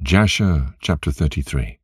Jasher chapter 33.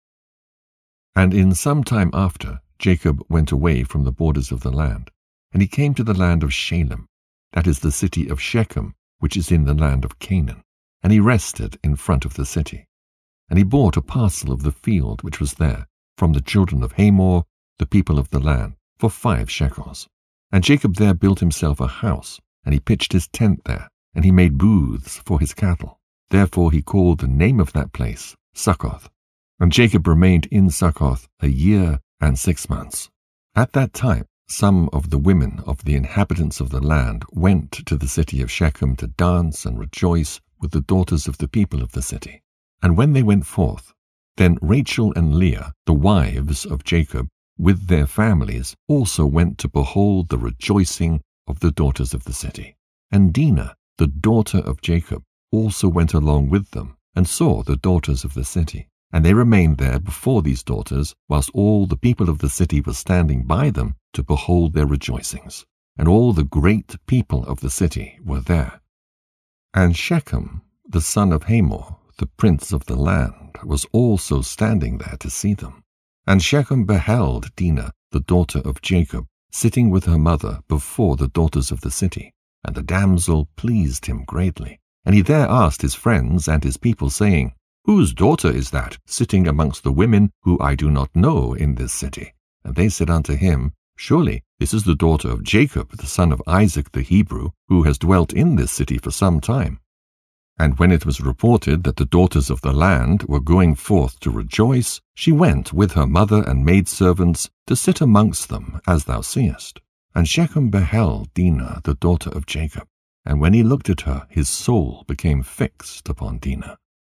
And in some time after, Jacob went away from the borders of the land, and he came to the land of Shalem, that is the city of Shechem, which is in the land of Canaan, and he rested in front of the city. And he bought a parcel of the field which was there, from the children of Hamor, the people of the land, for 5 shekels. And Jacob there built himself a house, and he pitched his tent there, and he made booths for his cattle. Therefore he called the name of that place Succoth. And Jacob remained in Succoth 1 year and 6 months. At that time some of the women of the inhabitants of the land went to the city of Shechem to dance and rejoice with the daughters of the people of the city. And when they went forth, then Rachel and Leah, the wives of Jacob, with their families, also went to behold the rejoicing of the daughters of the city. And Dinah, the daughter of Jacob, also went along with them, and saw the daughters of the city. And they remained there before these daughters, whilst all the people of the city were standing by them to behold their rejoicings. And all the great people of the city were there. And Shechem, the son of Hamor, the prince of the land, was also standing there to see them. And Shechem beheld Dinah, the daughter of Jacob, sitting with her mother before the daughters of the city. And the damsel pleased him greatly. And he there asked his friends and his people, saying, Whose daughter is that, sitting amongst the women who I do not know in this city? And they said unto him, Surely this is the daughter of Jacob, the son of Isaac the Hebrew, who has dwelt in this city for some time. And when it was reported that the daughters of the land were going forth to rejoice, she went with her mother and maidservants to sit amongst them, as thou seest. And Shechem beheld Dinah, the daughter of Jacob. And when he looked at her, his soul became fixed upon Dinah.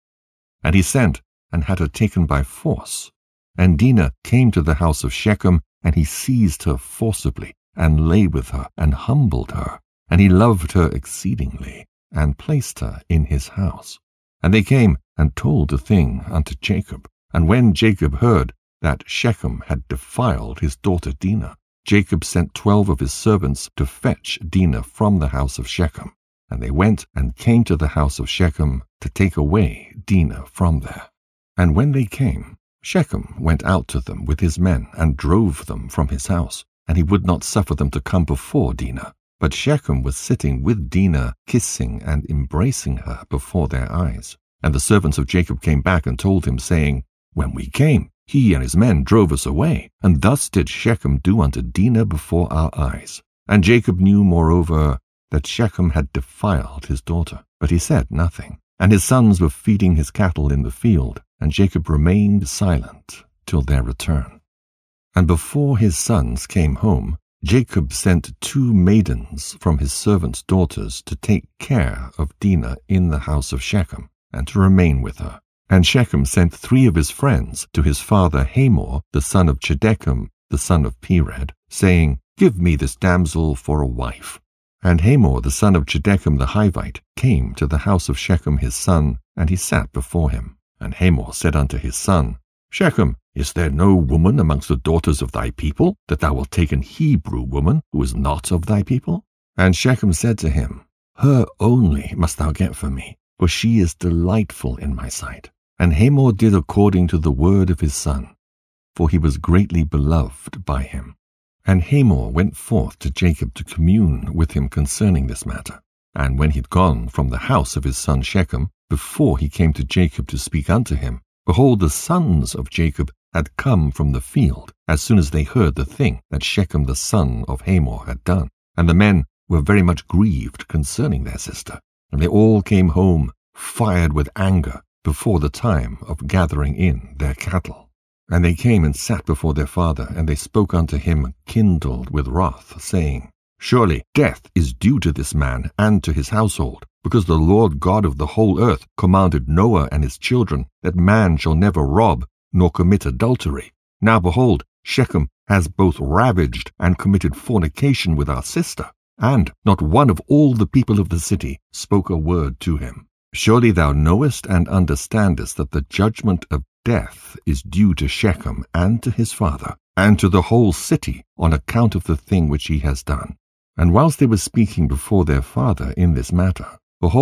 And he sent and had her taken by force. And Dinah came to the house of Shechem, and he seized her forcibly, and lay with her, and humbled her. And he loved her exceedingly, and placed her in his house. And they came and told the thing unto Jacob. And when Jacob heard that Shechem had defiled his daughter Dinah, Jacob sent 12 of his servants to fetch Dinah from the house of Shechem. And they went and came to the house of Shechem to take away Dinah from there. And when they came, Shechem went out to them with his men, and drove them from his house. And he would not suffer them to come before Dinah. But Shechem was sitting with Dinah, kissing and embracing her before their eyes. And the servants of Jacob came back and told him, saying, When we came, he and his men drove us away, and thus did Shechem do unto Dinah before our eyes. And Jacob knew moreover that Shechem had defiled his daughter, but he said nothing. And his sons were feeding his cattle in the field, and Jacob remained silent till their return. And before his sons came home, Jacob sent 2 maidens from his servants' daughters to take care of Dinah in the house of Shechem, and to remain with her. And Shechem sent 3 of his friends to his father Hamor, the son of Chedechem, the son of Pered, saying, Give me this damsel for a wife. And Hamor, the son of Chedechem the Hivite, came to the house of Shechem his son, and he sat before him. And Hamor said unto his son, Shechem, is there no woman amongst the daughters of thy people, that thou wilt take an Hebrew woman, who is not of thy people? And Shechem said to him, Her only must thou get for me, for she is delightful in my sight. And Hamor did according to the word of his son, for he was greatly beloved by him. And Hamor went forth to Jacob to commune with him concerning this matter. And when he had gone from the house of his son Shechem, before he came to Jacob to speak unto him, behold, the sons of Jacob had come from the field, as soon as they heard the thing that Shechem the son of Hamor had done. And the men were very much grieved concerning their sister. And they all came home, fired with anger, before the time of gathering in their cattle. And they came and sat before their father, and they spoke unto him, kindled with wrath, saying, Surely death is due to this man and to his household, because the Lord God of the whole earth commanded Noah and his children that man shall never rob nor commit adultery. Now behold, Shechem has both ravaged and committed fornication with our sister, and not one of all the people of the city spoke a word to him. Surely thou knowest and understandest that the judgment of death is due to Shechem and to his father, and to the whole city, on account of the thing which he has done. And whilst they were speaking before their father in this matter, behold,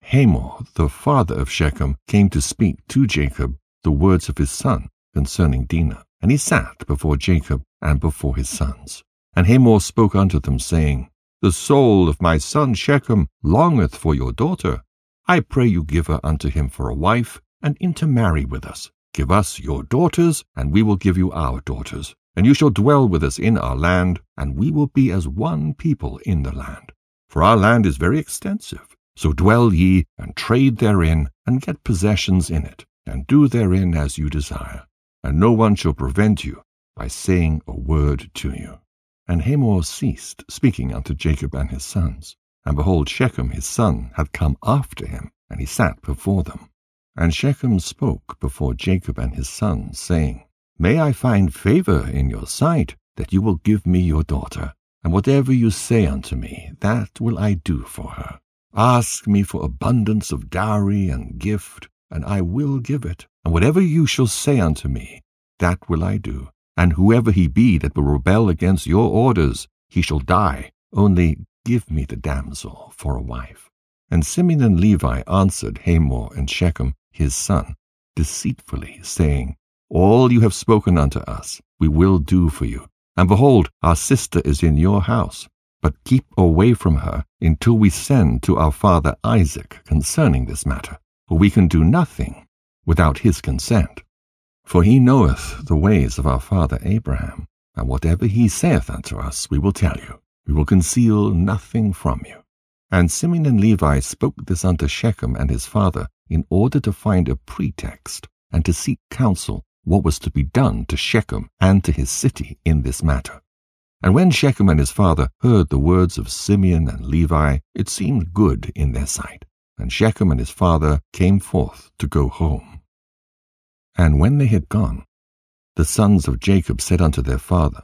Hamor, the father of Shechem, came to speak to Jacob the words of his son concerning Dinah. And he sat before Jacob and before his sons. And Hamor spoke unto them, saying, The soul of my son Shechem longeth for your daughter. I pray you give her unto him for a wife, and intermarry with us. Give us your daughters, and we will give you our daughters. And you shall dwell with us in our land, and we will be as one people in the land. For our land is very extensive. So dwell ye, and trade therein, and get possessions in it, and do therein as you desire. And no one shall prevent you by saying a word to you. And Hamor ceased speaking unto Jacob and his sons. And behold, Shechem his son had come after him, and he sat before them. And Shechem spoke before Jacob and his sons, saying, May I find favor in your sight, that you will give me your daughter, and whatever you say unto me, that will I do for her. Ask me for abundance of dowry and gift, and I will give it. And whatever you shall say unto me, that will I do. And whoever he be that will rebel against your orders, he shall die. Only give me the damsel for a wife. And Simeon and Levi answered Hamor and Shechem his son deceitfully, saying, All you have spoken unto us we will do for you. And behold, our sister is in your house. But keep away from her until we send to our father Isaac concerning this matter. For we can do nothing without his consent. For he knoweth the ways of our father Abraham, and whatever he saith unto us we will tell you. We will conceal nothing from you. And Simeon and Levi spoke this unto Shechem and his father, in order to find a pretext, and to seek counsel what was to be done to Shechem and to his city in this matter. And when Shechem and his father heard the words of Simeon and Levi, it seemed good in their sight. And Shechem and his father came forth to go home. And when they had gone, the sons of Jacob said unto their father,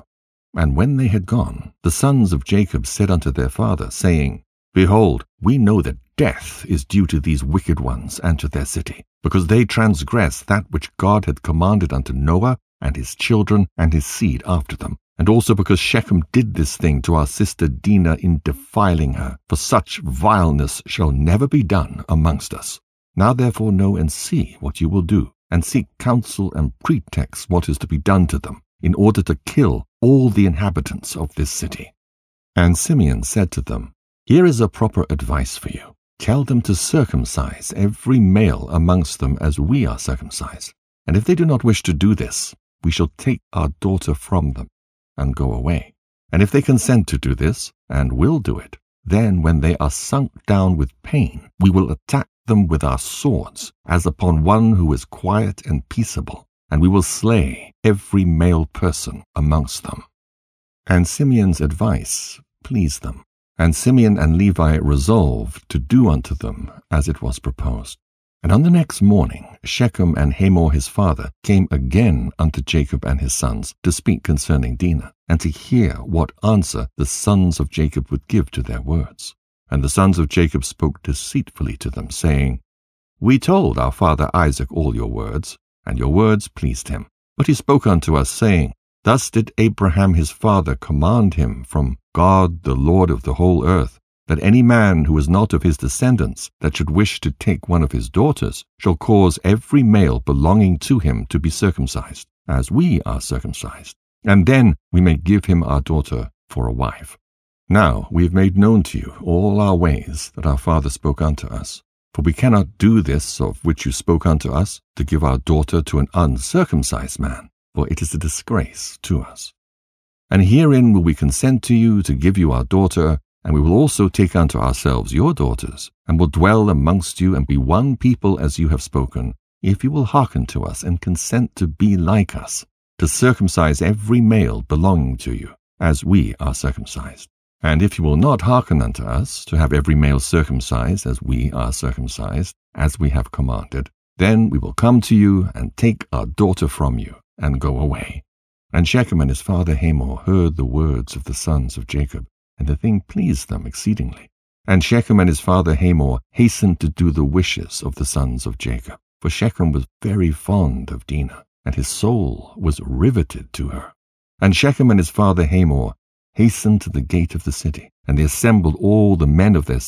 saying, Behold, we know that death is due to these wicked ones and to their city, because they transgress that which God had commanded unto Noah and his children and his seed after them, and also because Shechem did this thing to our sister Dinah in defiling her, for such vileness shall never be done amongst us. Now therefore know and see what you will do, and seek counsel and pretext what is to be done to them, in order to kill all the inhabitants of this city. And Simeon said to them, Here is a proper advice for you. Tell them to circumcise every male amongst them as we are circumcised. And if they do not wish to do this, we shall take our daughter from them and go away. And if they consent to do this, and will do it, then when they are sunk down with pain, we will attack them with our swords, as upon one who is quiet and peaceable, and we will slay every male person amongst them. And Simeon's advice pleased them, and Simeon and Levi resolved to do unto them as it was proposed. And on the next morning Shechem and Hamor his father came again unto Jacob and his sons to speak concerning Dinah, and to hear what answer the sons of Jacob would give to their words. And the sons of Jacob spoke deceitfully to them, saying, We told our father Isaac all your words, and your words pleased him. But he spoke unto us, saying, Thus did Abraham his father command him from God the Lord of the whole earth, that any man who is not of his descendants, that should wish to take one of his daughters, shall cause every male belonging to him to be circumcised, as we are circumcised, and then we may give him our daughter for a wife. Now we have made known to you all our ways that our father spoke unto us. For we cannot do this of which you spoke unto us, to give our daughter to an uncircumcised man, for it is a disgrace to us. And herein will we consent to you to give you our daughter, and we will also take unto ourselves your daughters, and will dwell amongst you and be one people as you have spoken, if you will hearken to us and consent to be like us, to circumcise every male belonging to you, as we are circumcised. And if you will not hearken unto us, to have every male circumcised as we are circumcised, as we have commanded, then we will come to you and take our daughter from you, and go away. And Shechem and his father Hamor heard the words of the sons of Jacob, and the thing pleased them exceedingly. And Shechem and his father Hamor hastened to do the wishes of the sons of Jacob. For Shechem was very fond of Dinah, and his soul was riveted to her. And Shechem and his father Hamor hastened to the gate of the city, and they assembled all the men of their city,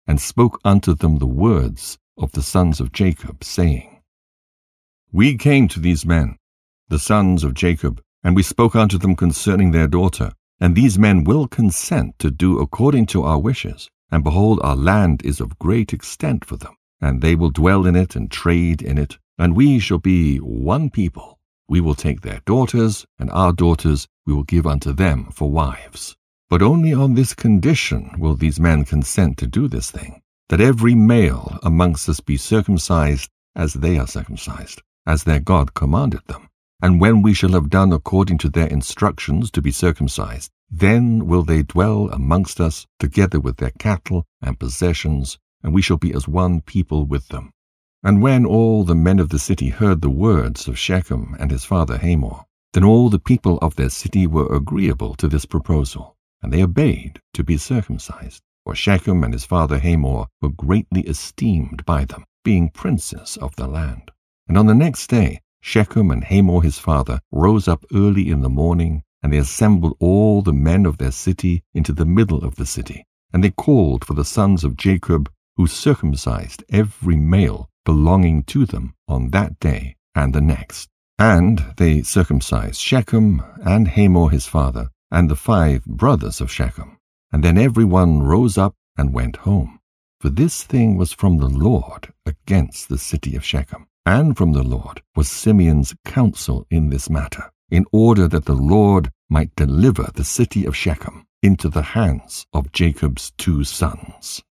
and spoke unto them the words of the sons of Jacob, saying, We came to these men, the sons of Jacob, and we spoke unto them concerning their daughter, and these men will consent to do according to our wishes. And behold, our land is of great extent for them, and they will dwell in it and trade in it, and we shall be one people. We will take their daughters, and our daughters we will give unto them for wives. But only on this condition will these men consent to do this thing, that every male amongst us be circumcised as they are circumcised, as their God commanded them. And when we shall have done according to their instructions to be circumcised, then will they dwell amongst us together with their cattle and possessions, and we shall be as one people with them. And when all the men of the city heard the words of Shechem and his father Hamor, then all the people of their city were agreeable to this proposal, and they obeyed to be circumcised. For Shechem and his father Hamor were greatly esteemed by them, being princes of the land. And on the next day Shechem and Hamor his father rose up early in the morning, and they assembled all the men of their city into the middle of the city. And they called for the sons of Jacob, who circumcised every male belonging to them on that day and the next. And they circumcised Shechem and Hamor his father, and the 5 brothers of Shechem. And then every one rose up and went home. For this thing was from the Lord against the city of Shechem. And from the Lord was Simeon's counsel in this matter, in order that the Lord might deliver the city of Shechem into the hands of Jacob's 2 sons.